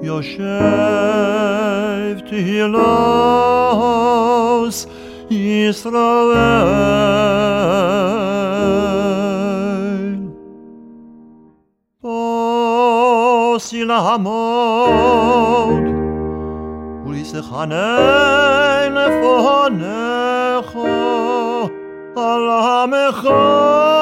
יושב תהילוס ישראל. בוסי לעמוד ולשכנן לפניך על עמך